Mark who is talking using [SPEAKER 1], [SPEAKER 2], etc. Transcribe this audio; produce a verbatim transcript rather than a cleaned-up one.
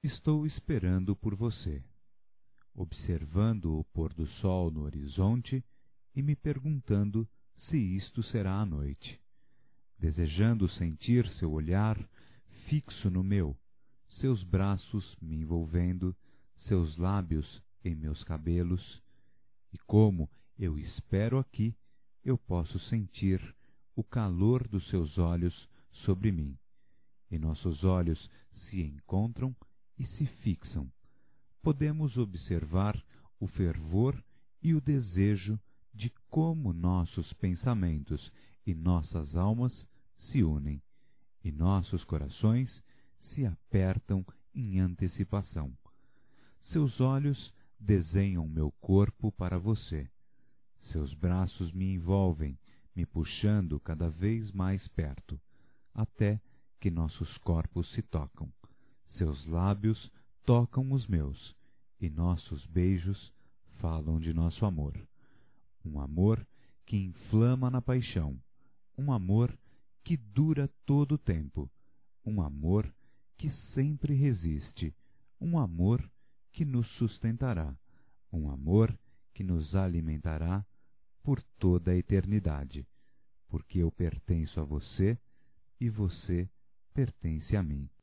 [SPEAKER 1] Estou esperando por você, observando o pôr do sol no horizonte e me perguntando se isto será a noite, desejando sentir seu olhar fixo no meu, seus braços me envolvendo, seus lábios em meus cabelos, e como eu espero aqui, eu posso sentir o calor dos seus olhos sobre mim, e nossos olhos se encontram e se fixam. Podemos observar o fervor e o desejo de como nossos pensamentos e nossas almas se unem, e nossos corações se apertam em antecipação. Seus olhos desenham meu corpo para você. Seus braços me envolvem, me puxando cada vez mais perto, até que nossos corpos se tocam. Seus lábios tocam os meus, e nossos beijos falam de nosso amor. Um amor que inflama na paixão, um amor que dura todo o tempo, um amor que sempre resiste, um amor que nos sustentará, um amor que nos alimentará por toda a eternidade, porque eu pertenço a você e você pertence a mim.